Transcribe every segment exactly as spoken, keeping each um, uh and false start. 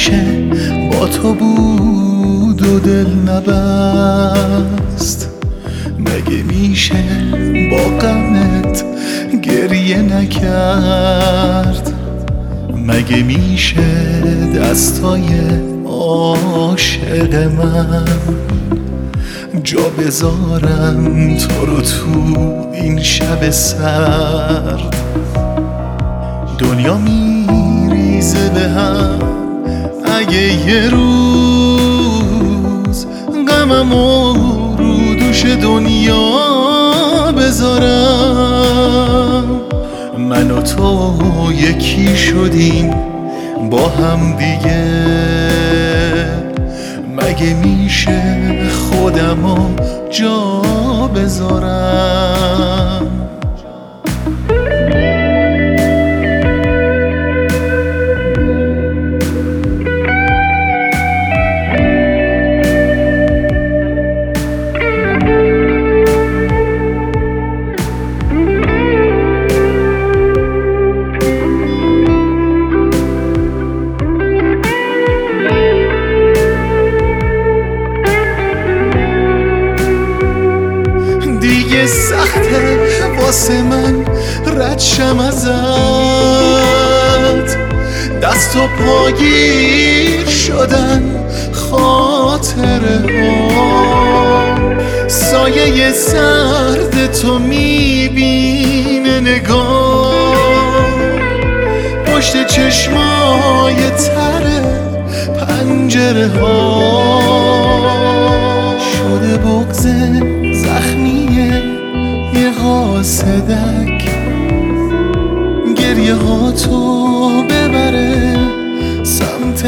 میشه با تو بود و دل نبست؟ مگه میشه با غمت گریه نکرد؟ مگه میشه دستای عاشق من جا بذارم تو رو تو این شب سرد؟ دنیا میریزه به هم اگه یه روز غممو رو دوش دنیا بذارم. من و تو یکی شدیم با هم دیگه، مگه میشه خودمو جا بذارم؟ دیگه سخته واسه من رد شم ازت، دست و پاگیر شدن خاطره ها. سایه سرد تو میبینه نگاه پشت چشمای تر پنجره ها. شده بغض زخمیه یه قاصدک، گریه ها تو ببره سمت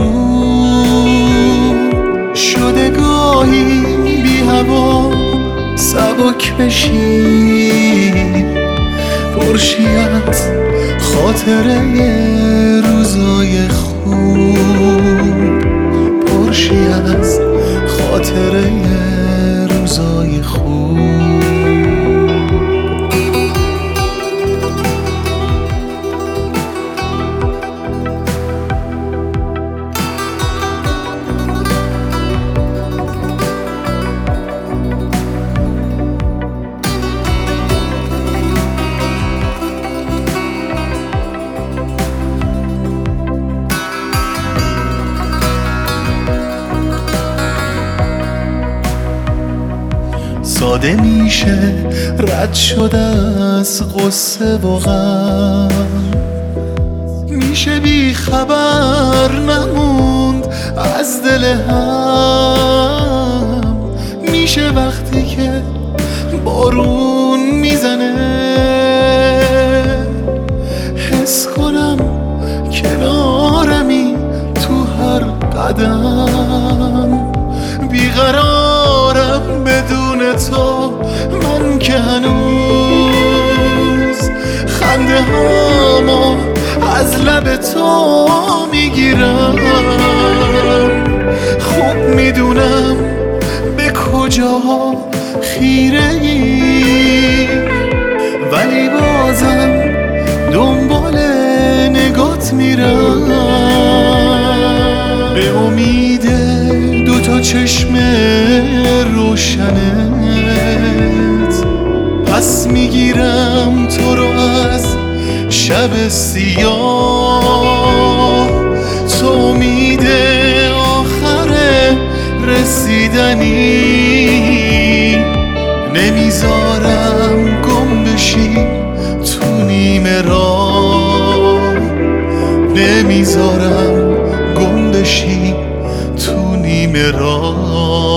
غروب. شده گاهی بی هوا سبک بشی، پرشی از خاطره روزای خوب، پرشی از خاطره روزای خوب. ساده میشه رد شده از قصه و غم، میشه بی خبر نموند از دل هم. میشه وقتی که بارون میزنه حس کنم کنارمی تو هر قدم. بیقرارم بدون تو من که هنوز خنده هامو از لب تو میگیرم. خوب میدونم به کجا خیره ای، ولی بازم دنبال نگات میرم به امید دوتا چشم روشنت. پس میگیرم تو رو از شب سیاه، تو امید آخر رسیدنی. نمیذارم گم بشی تو نیمه راه، نمیذارم گم بشی تو نیمه راه.